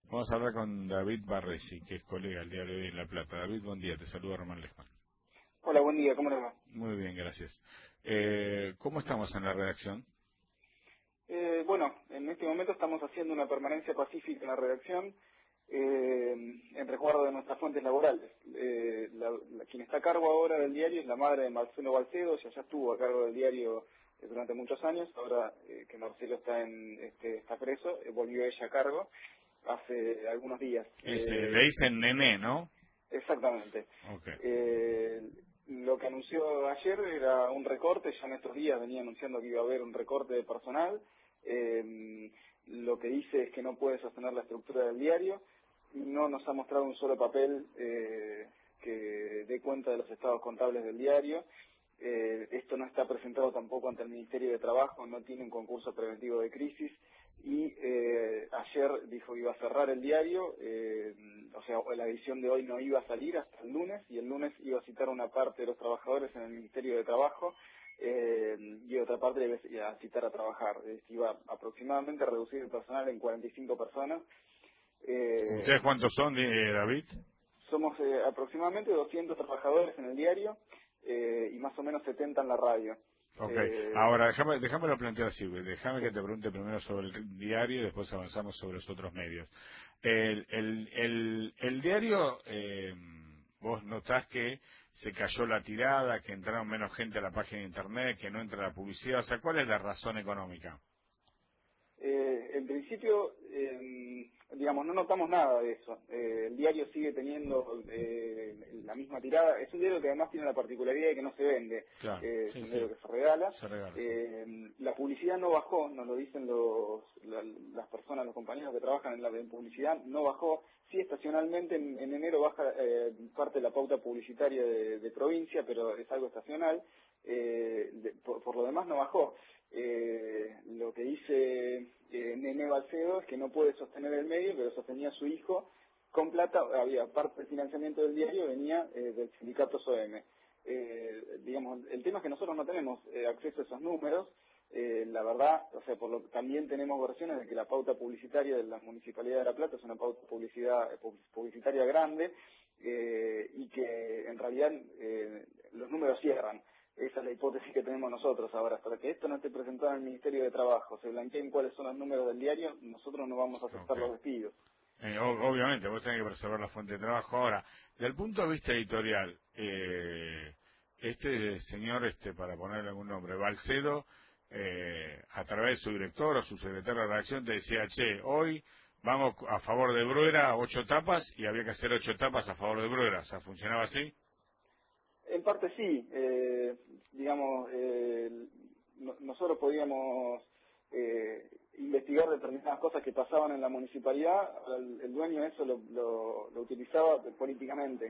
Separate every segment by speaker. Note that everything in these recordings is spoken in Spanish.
Speaker 1: Vamos a hablar con David Barresi, que es colega del Diario de hoy en La Plata. David, buen día, te saluda Román Lejón.
Speaker 2: Hola, buen día, ¿cómo le va?
Speaker 1: Muy bien, gracias. ¿Cómo estamos en la redacción?
Speaker 2: Bueno, en este momento estamos haciendo una permanencia pacífica en la redacción en resguardo de nuestras fuentes laborales. Quien está a cargo ahora del diario es la madre de Marcelo Balcedo. Ella ya estuvo a cargo del diario durante muchos años. Ahora que Marcelo está preso, volvió ella a cargo hace algunos días.
Speaker 1: Le dicen Nené, ¿no?
Speaker 2: Exactamente.
Speaker 1: Ok.
Speaker 2: Lo que anunció ayer era un recorte. Ya en estos días venía anunciando que iba a haber un recorte de personal. Lo que dice es que no puede sostener la estructura del diario. No nos ha mostrado un solo papel que dé cuenta de los estados contables del diario. Esto no está presentado tampoco ante el Ministerio de Trabajo, no tiene un concurso preventivo de crisis. Y ayer dijo que iba a cerrar el diario, o sea, la edición de hoy no iba a salir hasta el lunes, y el lunes iba a citar a una parte de los trabajadores en el Ministerio de Trabajo y otra parte iba a citar a trabajar. Iba aproximadamente a reducir el personal en 45 personas.
Speaker 1: ¿Ustedes cuántos son, David?
Speaker 2: Somos aproximadamente 200 trabajadores en el diario y más o menos 70 en la radio.
Speaker 1: Ok, ahora déjamelo plantear así, déjame que te pregunte primero sobre el diario y después avanzamos sobre los otros medios. El diario, vos notás que se cayó la tirada, que entraron menos gente a la página de internet, que no entra la publicidad, o sea, ¿cuál es la razón económica?
Speaker 2: En principio, digamos, no notamos nada de eso. El diario sigue teniendo la misma tirada. Es un diario que además tiene la particularidad de que no se vende.
Speaker 1: Claro,
Speaker 2: Es
Speaker 1: sí,
Speaker 2: un
Speaker 1: sí,
Speaker 2: diario que se regala.
Speaker 1: se regala, sí.
Speaker 2: La publicidad no bajó, nos lo dicen las personas, los compañeros que trabajan en publicidad, no bajó. Sí, estacionalmente en enero baja parte de la pauta publicitaria de provincia, pero es algo estacional. Por lo demás no bajó. Lo que dice Nene Balcedo es que no puede sostener el medio, pero sostenía a su hijo con plata. Había parte del financiamiento del diario, venía del sindicato SOEM. Digamos, el tema es que nosotros no tenemos acceso a esos números. La verdad, o sea, también tenemos versiones de que la pauta publicitaria de la Municipalidad de La Plata es una pauta publicitaria grande y que en realidad los números cierran. Esa es la hipótesis que tenemos nosotros ahora. Hasta que esto no esté presentado en el Ministerio de Trabajo, se blanqueen cuáles son los números del diario, nosotros no vamos a aceptar
Speaker 1: Ok.
Speaker 2: los despidos.
Speaker 1: Obviamente, vos tenés que preservar la fuente de trabajo. Ahora, del punto de vista editorial, este señor, para ponerle algún nombre, Balcedo, a través de su director o su secretario de redacción te decía, che, hoy vamos a favor de Bruera, 8 tapas, y había que hacer 8 tapas a favor de Bruera. O sea, ¿funcionaba así?
Speaker 2: En parte sí, digamos, nosotros podíamos investigar determinadas cosas que pasaban en la municipalidad. El dueño eso lo utilizaba políticamente.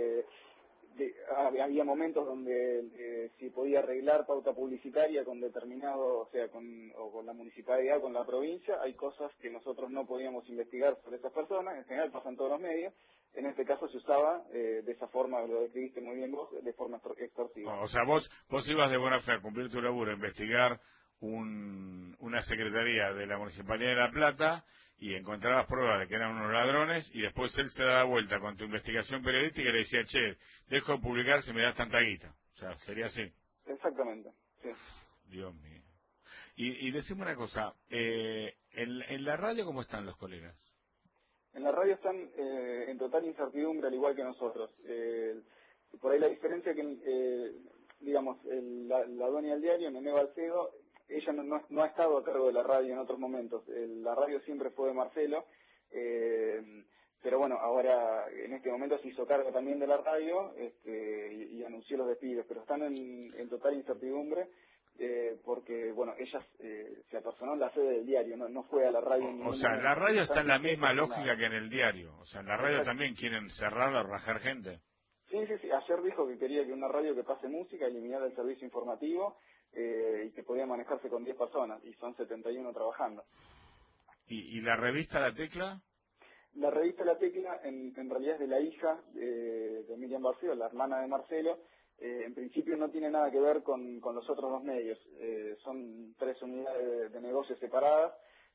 Speaker 2: Había momentos donde se podía arreglar pauta publicitaria con determinado, o sea, o con la municipalidad, con la provincia. Hay cosas que nosotros no podíamos investigar sobre esas personas, en general pasan todos los medios. En este caso se usaba de esa forma, lo describiste muy bien vos, de forma extorsiva.
Speaker 1: O sea, vos ibas de buena fe a cumplir tu laburo, a investigar una secretaría de la Municipalidad de La Plata y encontrabas pruebas de que eran unos ladrones y después él se daba vuelta con tu investigación periodística y le decía, che, dejo de publicar si me das tanta guita. O sea, sería así.
Speaker 2: Exactamente, sí.
Speaker 1: Dios mío. Y decime una cosa, en la radio, ¿cómo están los colegas?
Speaker 2: En la radio están en total incertidumbre, al igual que nosotros. Por ahí la diferencia que, digamos, la dueña del diario, Nene Balcedo, ella no ha estado a cargo de la radio en otros momentos. La radio siempre fue de Marcelo, pero bueno, ahora en este momento se hizo cargo también de la radio y anunció los despidos, pero están en total incertidumbre. Porque, bueno, ella se apersonó en la sede del diario, no fue a la radio en
Speaker 1: O
Speaker 2: ningún
Speaker 1: sea, en la
Speaker 2: momento.
Speaker 1: radio está
Speaker 2: Están
Speaker 1: en la
Speaker 2: ustedes
Speaker 1: misma
Speaker 2: personados.
Speaker 1: lógica que en el diario. O sea, en la radio
Speaker 2: Exacto.
Speaker 1: también quieren cerrarla o rajar gente.
Speaker 2: Sí, sí, sí. Ayer dijo que quería que una radio que pase música eliminara el servicio informativo y que podía manejarse con 10 personas, y son 71 trabajando.
Speaker 1: ¿Y la revista La Tecla?
Speaker 2: La revista La Tecla en realidad es de la hija de Miriam Barcelo, la hermana de Marcelo. En principio no tiene nada que ver con los otros dos medios. Son tres unidades de negocios separadas.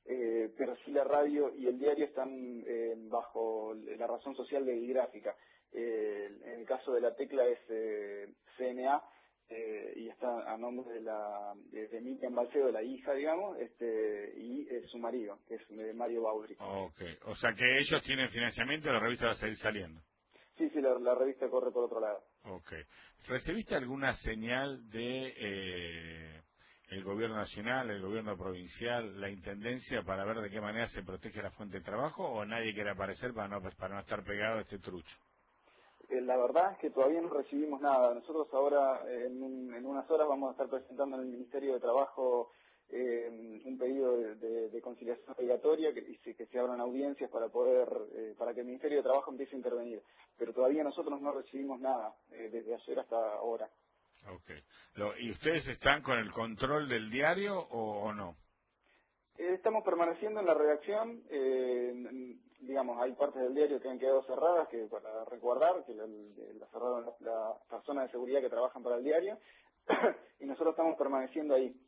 Speaker 2: pero sí la radio y el diario están bajo la razón social de Bigráfica. En el caso de La Tecla es CNA, y está a nombre de Miriam Balcedo, la hija, digamos, y su marido, que es Mario Baudry.
Speaker 1: Ok, o sea que ellos tienen financiamiento y la revista va a seguir saliendo.
Speaker 2: Sí, la revista corre por otro lado.
Speaker 1: Ok. ¿Recibiste alguna señal de el gobierno nacional, el gobierno provincial, la intendencia para ver de qué manera se protege la fuente de trabajo o nadie quiere aparecer para no estar pegado a este trucho?
Speaker 2: La verdad es que todavía no recibimos nada. Nosotros ahora, en unas horas, vamos a estar presentando en el Ministerio de Trabajo un pedido de conciliación obligatoria que se abran audiencias para para que el Ministerio de Trabajo empiece a intervenir. Pero todavía nosotros no recibimos nada desde ayer hasta ahora.
Speaker 1: Ok. ¿Y ustedes están con el control del diario o no?
Speaker 2: Estamos permaneciendo en la redacción, digamos, hay partes del diario que han quedado cerradas, que para recordar, que la cerraron las personas de seguridad que trabajan para el diario, y nosotros estamos permaneciendo ahí.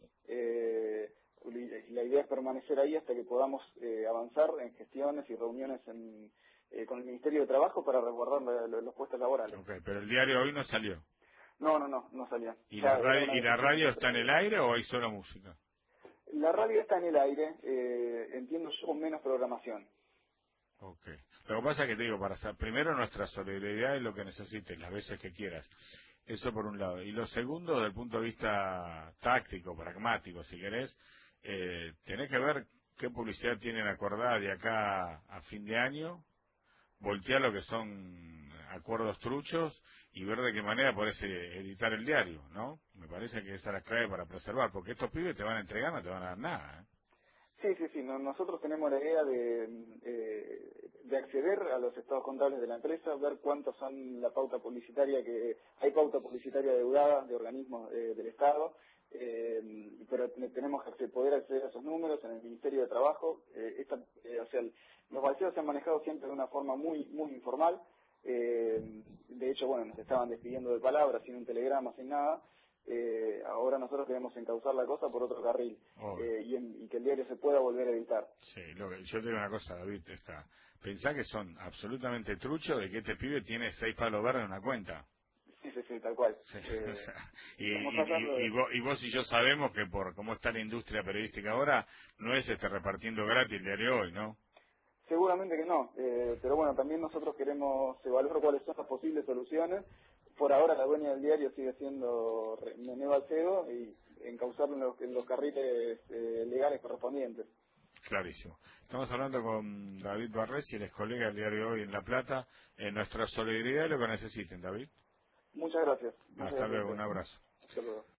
Speaker 2: La idea es permanecer ahí hasta que podamos avanzar en gestiones y reuniones con el Ministerio de Trabajo para resguardar los puestos laborales.
Speaker 1: Ok, pero el diario hoy no salió.
Speaker 2: No salió.
Speaker 1: ¿Y
Speaker 2: Ya era una
Speaker 1: y la
Speaker 2: decisión
Speaker 1: radio
Speaker 2: que
Speaker 1: está en el aire o hay solo música?
Speaker 2: La radio está en el aire, entiendo yo, con menos programación.
Speaker 1: Ok. Lo que pasa es que te digo, primero nuestra solidaridad es lo que necesites, las veces que quieras. Eso por un lado. Y lo segundo, desde el punto de vista táctico, pragmático, si querés, tenés que ver qué publicidad tienen acordada de acá a fin de año, voltear lo que son acuerdos truchos y ver de qué manera podés editar el diario, ¿no? Me parece que esa es la clave para preservar, porque estos pibes te van a entregar, no te van a dar nada, ¿eh?
Speaker 2: Sí. Nosotros tenemos la idea de acceder a los estados contables de la empresa, ver cuántos son la pauta publicitaria hay pauta publicitaria deudada de organismos del Estado, pero tenemos que poder acceder a esos números en el Ministerio de Trabajo. O sea, los balseos se han manejado siempre de una forma muy informal. De hecho, bueno, nos estaban despidiendo de palabras, sin un telegrama, sin nada. Ahora nosotros debemos encauzar la cosa por otro carril y que el diario se pueda volver a editar.
Speaker 1: Sí, yo te digo una cosa, David, pensá que son absolutamente truchos de que este pibe tiene 6 palos verdes en una cuenta.
Speaker 2: Sí, tal cual.
Speaker 1: Sí, o sea,
Speaker 2: Estamos tratando de...
Speaker 1: y vos y yo sabemos que por cómo está la industria periodística ahora, no es repartiendo gratis el diario hoy, ¿no?
Speaker 2: Seguramente que no, pero bueno, también nosotros queremos evaluar cuáles son las posibles soluciones. Por ahora la dueña del diario sigue siendo Nené Balcedo y encauzarlo en los carriles legales correspondientes.
Speaker 1: Clarísimo. Estamos hablando con David Barrés, y él es colega del diario Hoy en La Plata. Nuestra solidaridad es lo que necesiten, David.
Speaker 2: Muchas gracias. Muchas
Speaker 1: Hasta
Speaker 2: gracias a
Speaker 1: luego, un
Speaker 2: usted.
Speaker 1: abrazo.
Speaker 2: Hasta luego.